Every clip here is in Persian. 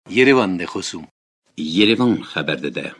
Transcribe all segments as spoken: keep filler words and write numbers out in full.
Yerevan de خصوم Yerevan خبر داده.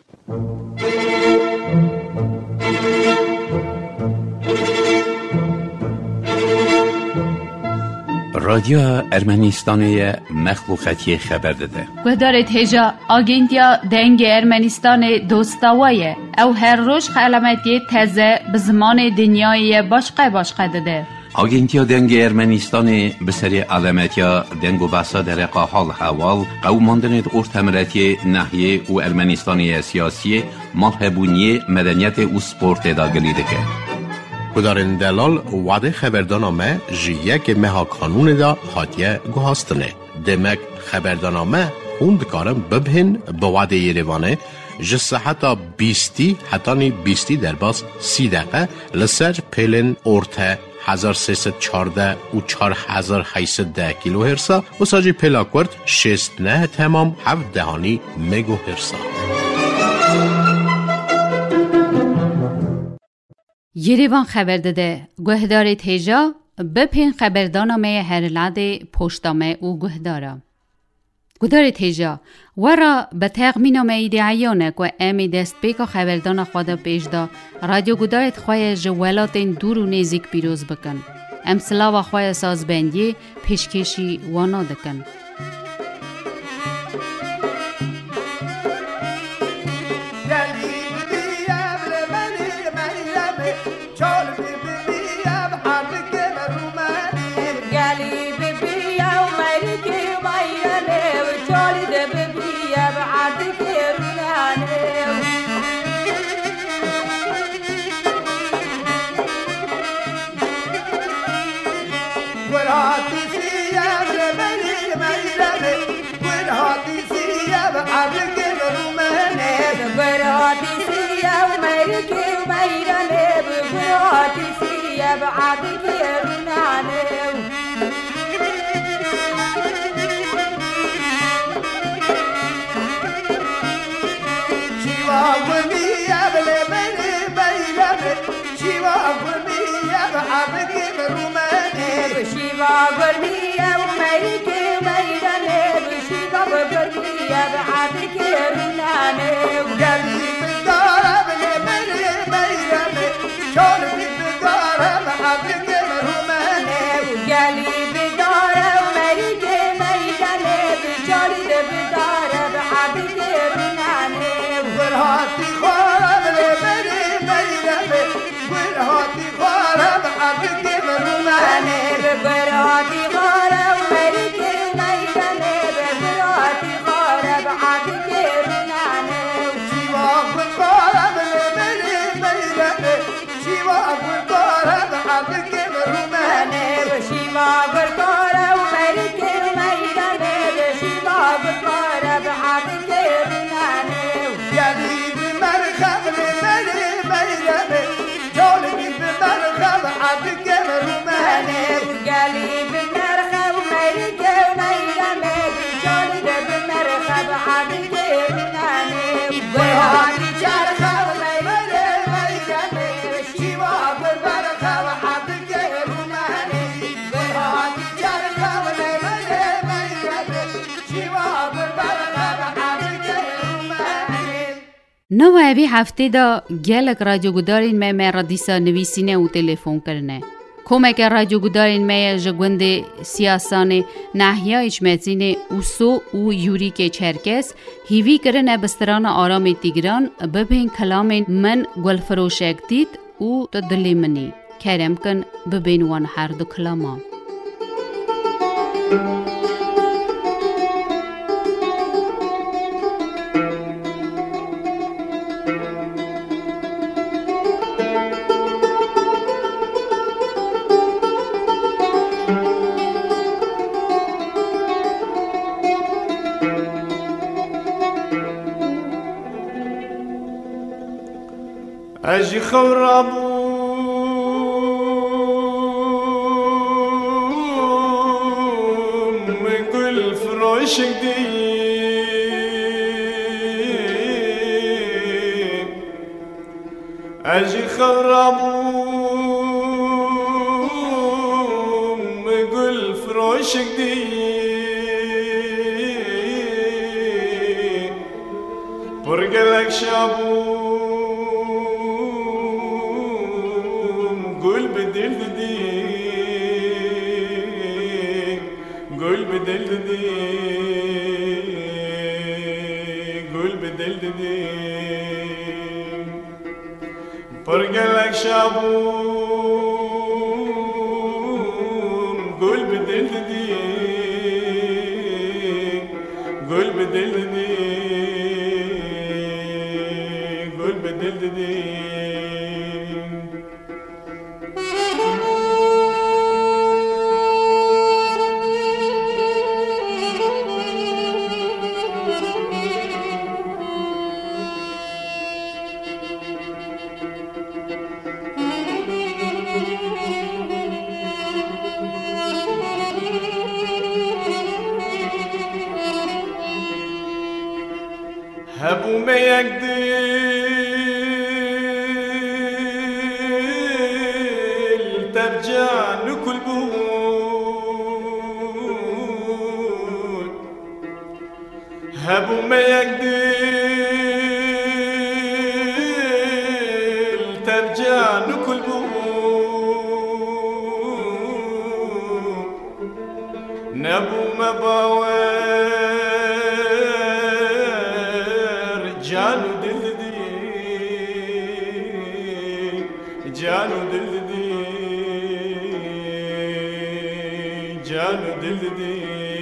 رادیو ارمنستان مخلوقاتی خبر داده. گدارت هجا آگنتیا دنگ ارمنستان دوستاویه او هر روز علامتی تازه به زمان دنیای باشقه باشقه داده. آگنتیا دنگ ارمنستان به سری علامتیا دنگ و بحثا در حال حوال قوماندن ارتمرتی ناحیه و ارمنستانی سیاسی مالهبونی مدنیت و سپورت داگلی دکه. کدارن دلال وعده خبردانامه جیه که مها کانون دا حاتیه گوهاستنه. دمک خبردانامه خوند کارم ببهن به وعده یریوانه جسه حتی بیستی حتی نی بیستی در باز سی دقیقه لسر پیلن ارته هزار سیصد چارده و چار هزار هیصد ده کیلو هرسا و ساجی پیلاکورد شست نه تمام هفت دهانی مگو هرسا. یریوان خبر داده گهدار تیجا بپین خبردانامه هرلاده پشتامه و گهدارا. گهدار تیجا ورا به تقمینامه ایدعیانه که امی دست بیکا خبردان خواده پیش دا رادیو گهدارت خواه جوالاتین دور و نیزیک پیروز بکن. امسلا و خواه سازبندی پیشکشی وانا دکن. نو اوی هفته دا گلک رادیو گدارین می می رادیسا نویسینه و تلفون کرنه. کمک رادیو گدارین می جگوند سیاسان ناحیه اجمعزین اوسو و یوری که چرکس هیوی کرنه بستران آرام تیگران ببین کلام من گلفروش اکتید و دلی منی. کرم کن ببین وان هر دو کلاما. اجي خرابو مقل فروش جديد اجي خرابو مقل فروش جديد شابوم گل به دل دادی گل به دل دادی گل به دل دادی پرگلک شابوم گل به دل دادی گل به دل دادی گل به دل دادی هبوم یک دل ترجع نكل بود هبوم یک دل ترجع نكل بود نبو مباور جانو دل دی جانو دل دی جانو دل دی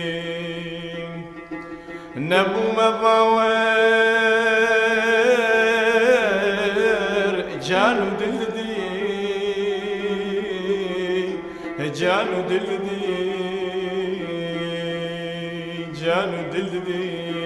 نبو مباور جانو دل دی جانو دل دی جانو دل دی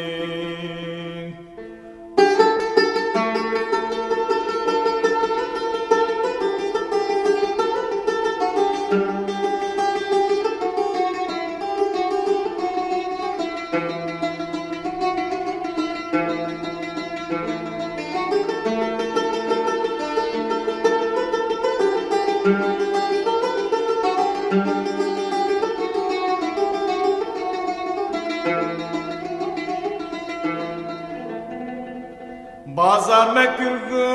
بازار مکرگو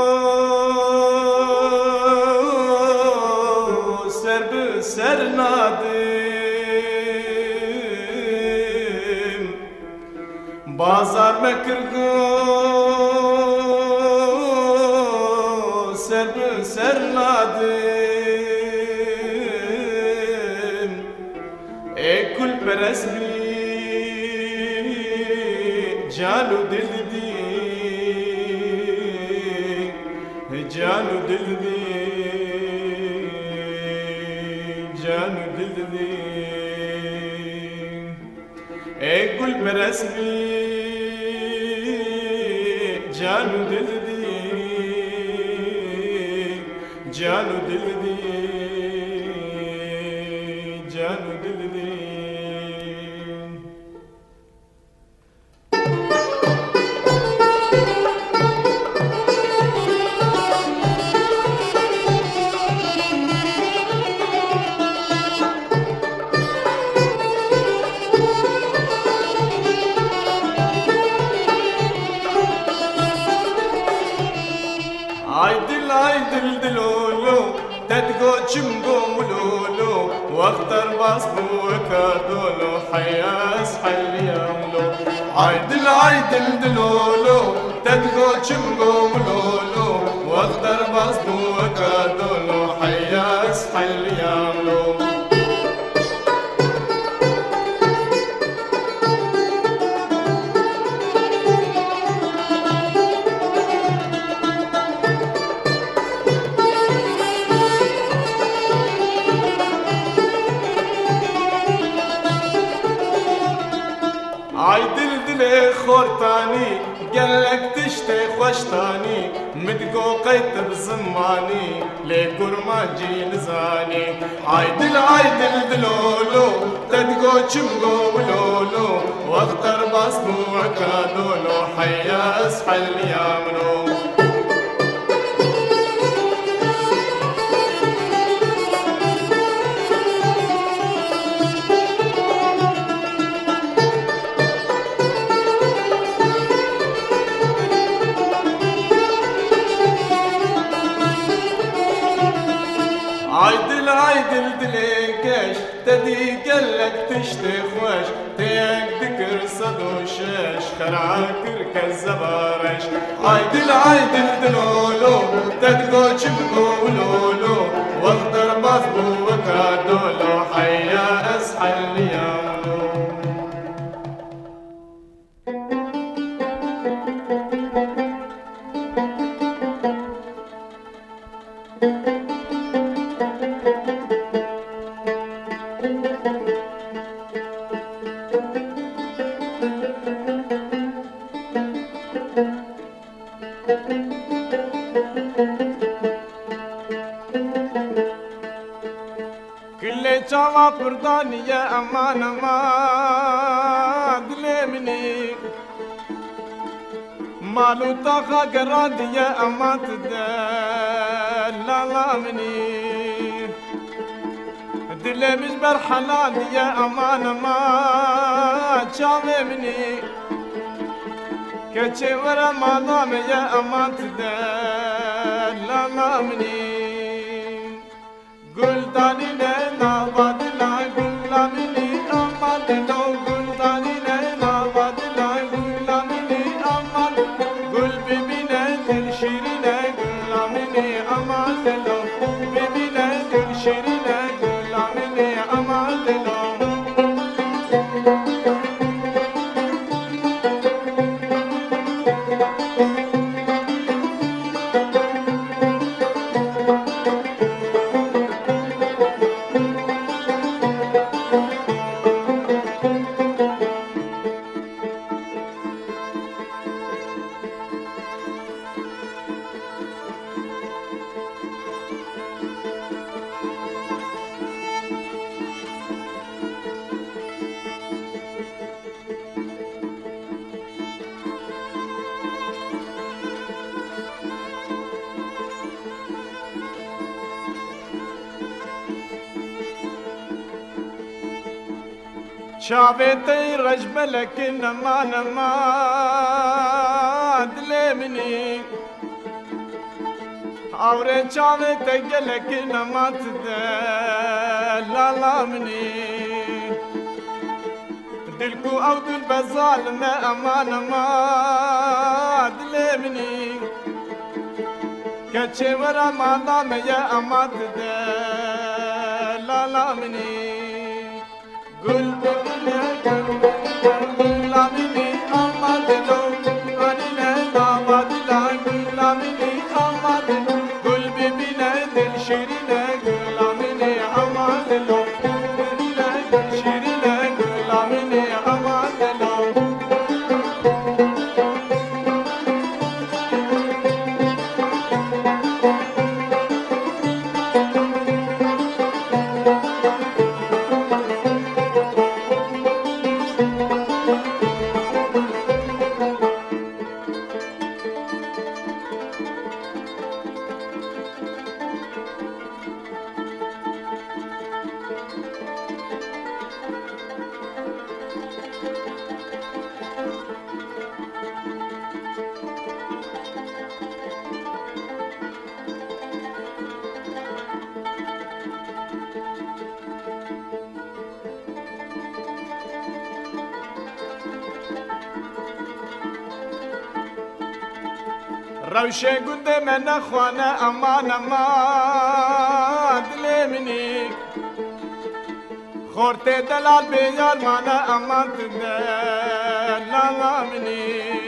سر به سر نادم بازار مکرگو سر به سر نادم ای کل پرستی جانو دل دی جانو دل دی جانو دل دی اے گل برسمی جانو دل دی جانو دل دی جانو دل دی ay dil ay dil dilolo تدقو چمقو ملولو واختر باس بوكا دولو حياس حل يملو ay dil ay dil dilolo تدقو چمقو ملولو واختر باس بوكا دولو حياس حل يملو ay dil dile خورتانی گلک تشتی خوشتانی مدگو قیت بزمانی لی گرماجی لزانی ay dil ay dil dilولو تدگو چمگو بلولو واختر باس بوكا دولو حياس حل يامنو تدي قلك تشتي خوش تيك ذكر صدوشش خراكر كالزبارش عيدل عيدل دلولو تدقوش بقولولو واخضر بصبو وكادولو حيا اصحى اليوم كل چاوا پردانی امان امان دلی منی مالو تاخا گرادی امان تدل لالا منی دلی مش بر حلال یا امان امان چاوی منی کچه ورا مالام یا امان تدل لالا منی گلدانی نه نواد لا گلامینی آمد نو گلدانی نه نواد لا گلامینی آمد گل ببینه دل شیرینه گلامینی آمد نو ببینه دل شیرینه گلامینی آمد نو شعبتي رجملك نما نما دلمني اوري شعبتي قلك نما تدلالمني دلكو او دل بزال ما امان ما دلمني كتشي ورا ما نام يا اما تدلالمني گل ببینه گل گلامینی آمد نو آنینه نامد لا گلامینی آمد نو گل ببینه دل شیرینه گلامینی آمد نو ببینه دل شیرینه گلامینی آمد نو روشه گند من خانه امان امان دلی منی خورته دلال بیار مانه امان دلالا منی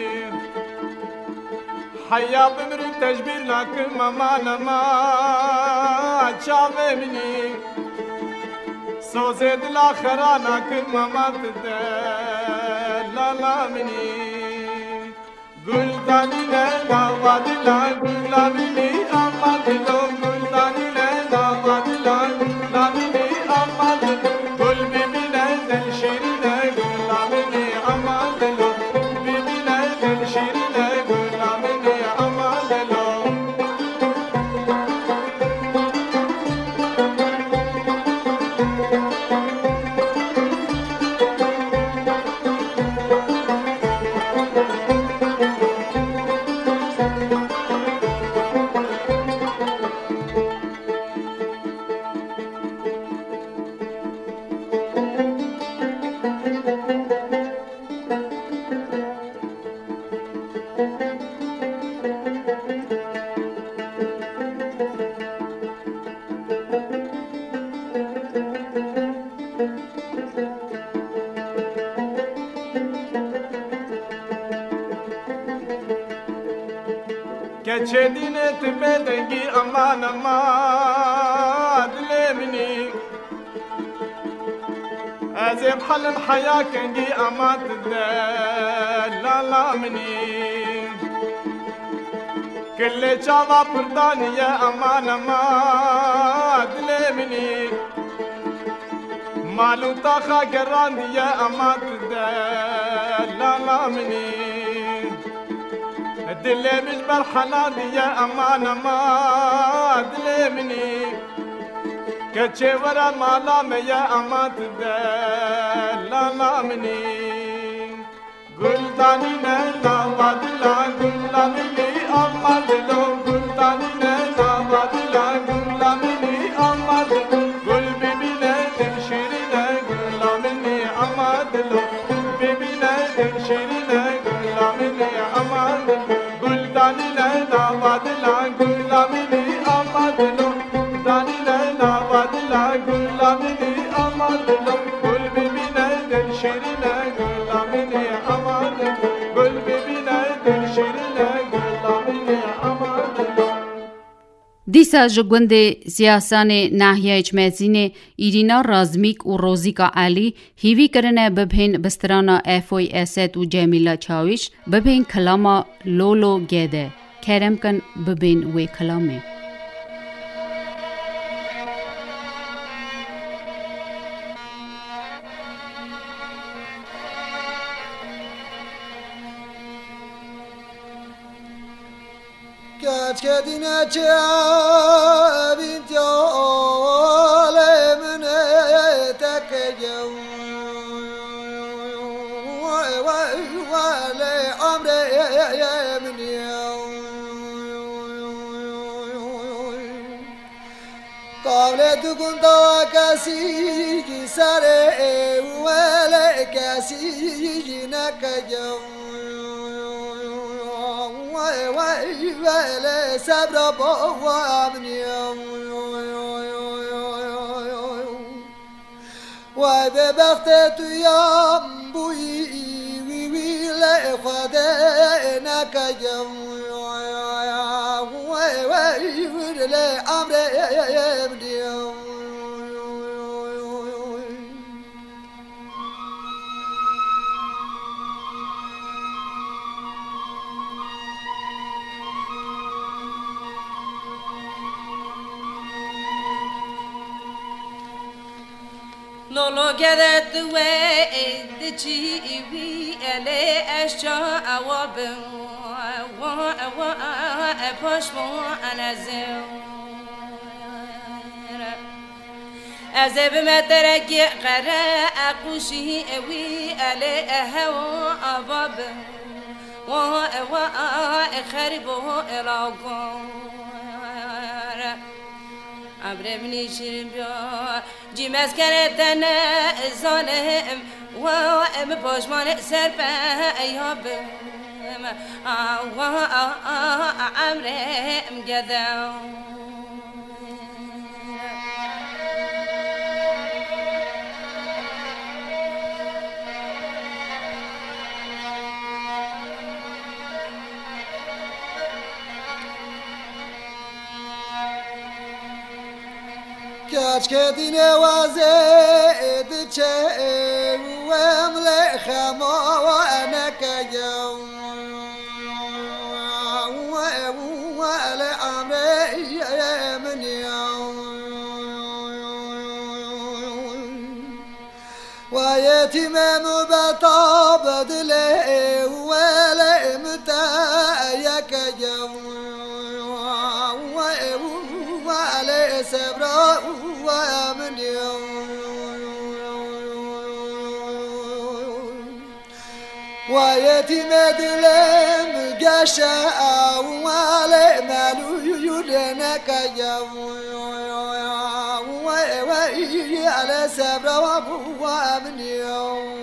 حیا بمرین تجبیر لکم امان امان چاوه منی سوزه دلا خرانا کم امان دلالا منی گلدانی نه نواد لا گلامینی آمد نو گلدانی نه نواد لا گلامینی آمد گل ببینه دل شیرینه گلامینی آمد نو ببینه دل شیرینه گلامینی آمد نو keçe dinet bedengi aman aman dilemini azem halim haya kengi aman lalamini kelle çava pırdaniye aman aman dilemini malu taha gerandiye aman lalamini دلمش برحنان يا امان امان دلمني كچه ورا مالام يا امان لا لا مني گلدانی نه نوادلا گلدانی امان دلو گلدانی نه نوادلا گلدانی امان گل ببینه دل شیرینه گلدانی امان دلو ببینه دل شیرینه گلدانی امان دانی نه نوادلا گلامینی آمدلو دانی نه نوادلا گلامینی آمدلو گل ببینه دل شیرینه گلامینی آمدلو گل ببینه دل شیرینه گلامینی آمدلو دیسا جگوند سیاسان ناحیه اجمعزین ایرینا رازمیک و روزیکا علی هیوی کرنه ببین بسترانا افوی اسد و جمیلا چاویش ببین کلاما لولو گیده کرم کن ببین وی کلامه Kaç kedine çabin alemine tekeceğim Vay vay vay amre yeminiyem Kavle tukun tava kasi sare vele kasi nekeceğim ويلي صبر بوامني وببختت يوم بوي ويلي خدينك يوم ويلي أمري يبني Lolo gathered the way the chiwi ele asha awabu wa wa a push more and azil azab matarek qara aqushi wi ele hawa awabu wa wa kharibu ilago أبرمني شربيا جيمس كانت زانم وام باشمان سربا أياب وعمرهم جذا Kaç kedine vazed çe vemle khama wa anakayam wa wa la amre yamniyam wa yatimam batabad le wa la mta yakayam wa wa la sabra ومن ويتم دلم قشا ولا مالو يدنك يوم على سبر ومن يوم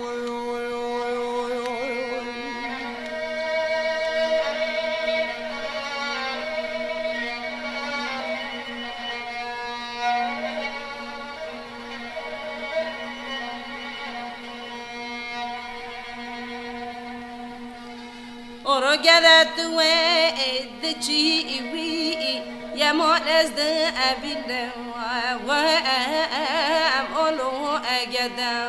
Oro gada tuwe the chi we ya mo as the abile wa am olo agada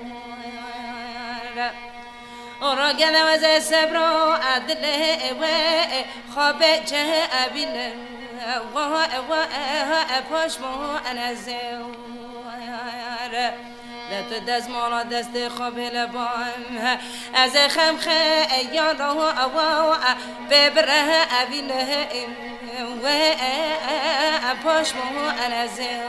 Oro gada was a sabro adle we khabe je abile wa wa a push mo anazel لا تدزمر دست خواب لبان از خم خیال و او ببره ابینه و پاش مو انزه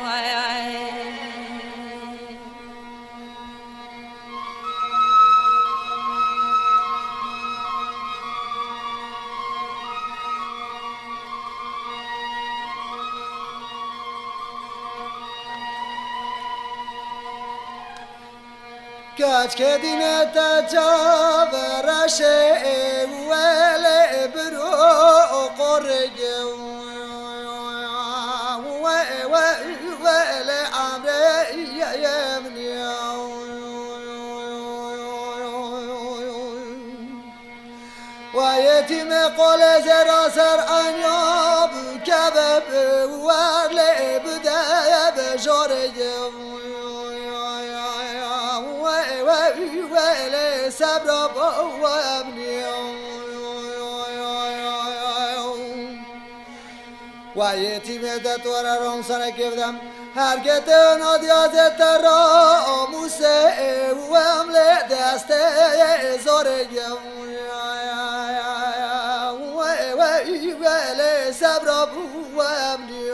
کاج که دینه تا جاورشه ولی برو قرگه ولی عمره یمنی و یتیم قل زرا سر انیاب کبب ولی بده بجارگه ويلي صبر وابني ويتي مدت ورا روم سنة كيفدم هرگت ناديازة ترى موسى واملي دسته زورجم ويلي صبر وابني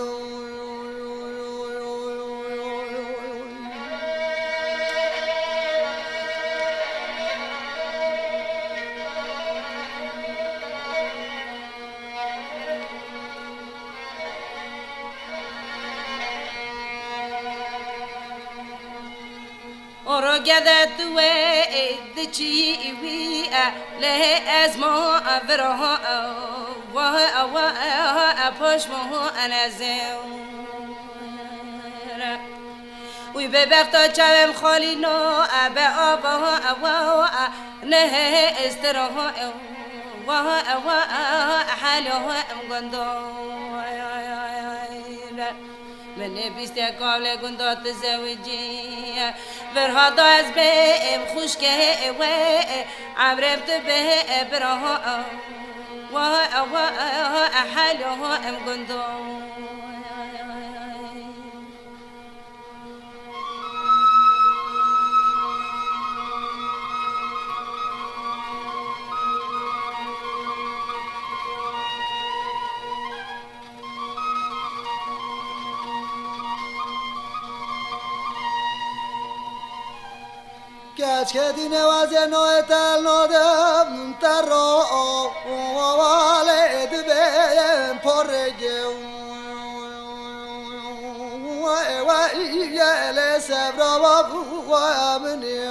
Oro gada tuwe the chi we le as mo avro wa wa a push mo anazel we be berto chavem kholino aba aba wa ne estero wa wa halo gondo من بیست قابل گندات زوجی فرهادا از بهم خوش که و عبرت به براه و و حاله ام گندو کاج که دینه وزه نوه تل نادم ترا والد بیم پرگه و ایل سبرا و امنی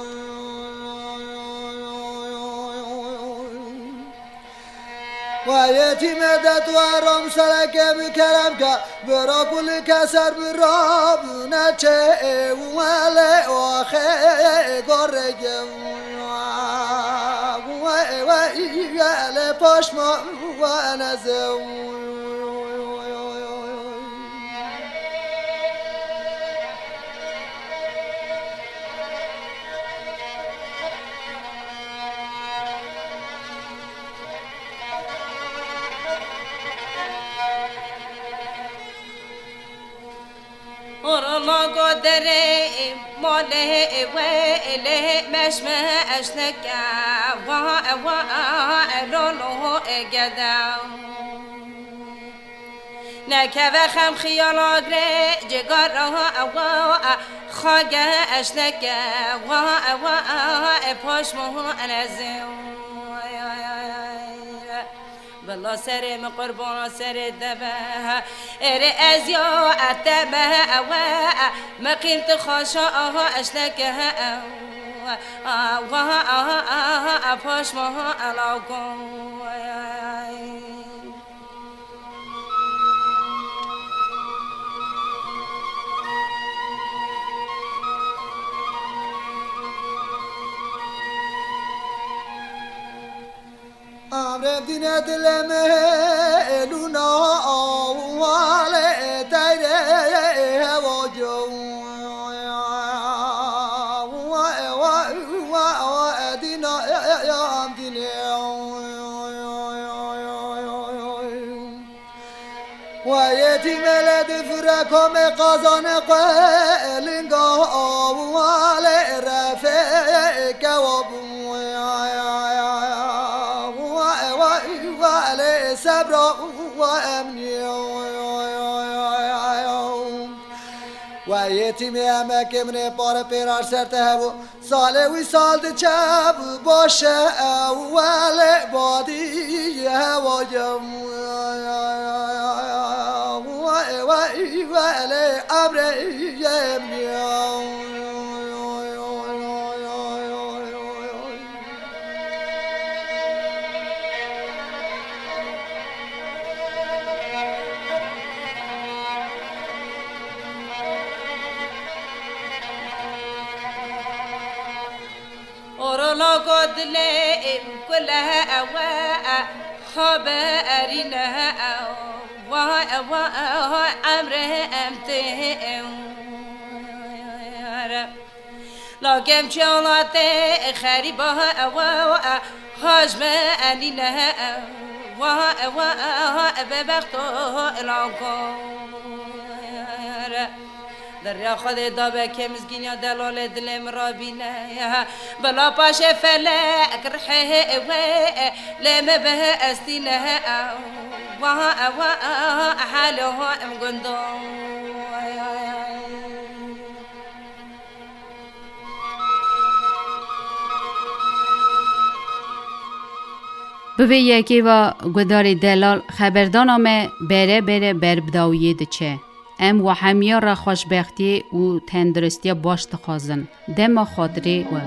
و یتیم دت و رام سرک بکرم که برا کل کسر براب نچه ولی آخه گرگه و ایل پاشما و نزه ورما قدري موله ويله مشمه أشنك وا وا لونه جدا نكذا خم خيال أجري جگاره وا خاجه أشنك وا وا باش مه أنزل بالله سر من قربان سر دبه ار ازيا اتبه او ما قيمت خاشاه اشلكه او او باش ما علاقم امر دین دل ملونا واله تیره هوا جو و دینا یا دینا و یتیم لد فرکم قازان قلنگا واله رفه کوابو صبر و امنی و یتیم همه که من پار پیرار سرته و سال وی سال ده چب باشه اول بادی هوا جم و ولی ابر امنی قدلي كلها أواء خبرنا أواء أواء أمره أمته لكن شغلاتي خريبها أواء هاجم أنينا أواء أواء ببخته العقار در ریا خود دابه که مزگین یا دلال دلم را بینه بلا پاش فلک رحه و لم به استینه و حالها ام گندم بوی یکی و گدار دلال خبردان آمه بره بره بر بداویه دچه ام و همیا را خوشبختی و تندرستی باش تخوازن دم خاطری و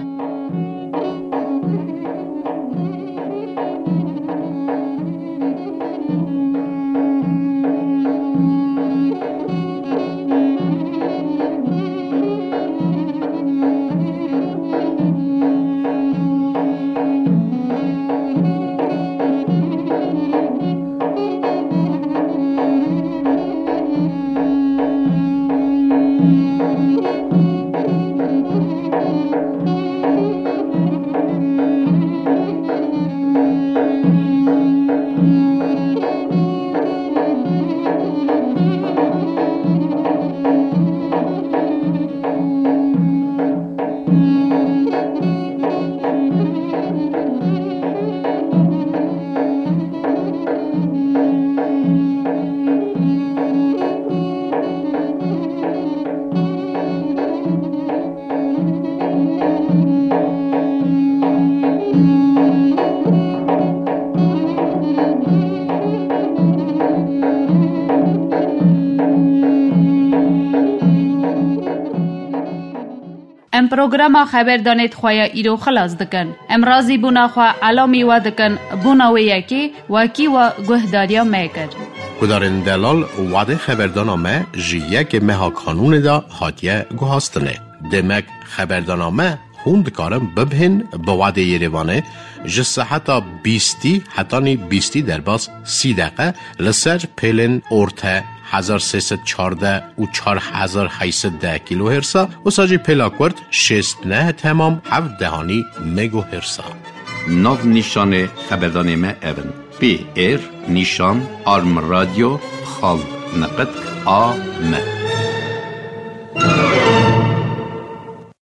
ام پروگرام خبر دانید خواه ایرو خلاص دکن ام رازی بونا خواه علامی و دکن بونا و یکی وکی و گهداریا میکر کدارن دلال وعده خبردانامه جیه که مها کانون دا هاتیه گوهاستنه دمک خبردانامه خوند کارم ببهن با وعده یریوانه جسه حتی بیستی حتی نی بیستی در باز سی دقیقه لسر پیلن ارته هزار سیصد چارده و چار هزار هیصد ده کیلو هرسا و ساجی پلاکورد شست نه تمام هفت دهانی مگو هرسا ناو نیشان خبردانامه اون پی ایر نیشان آرم رادیو خال نقد آ م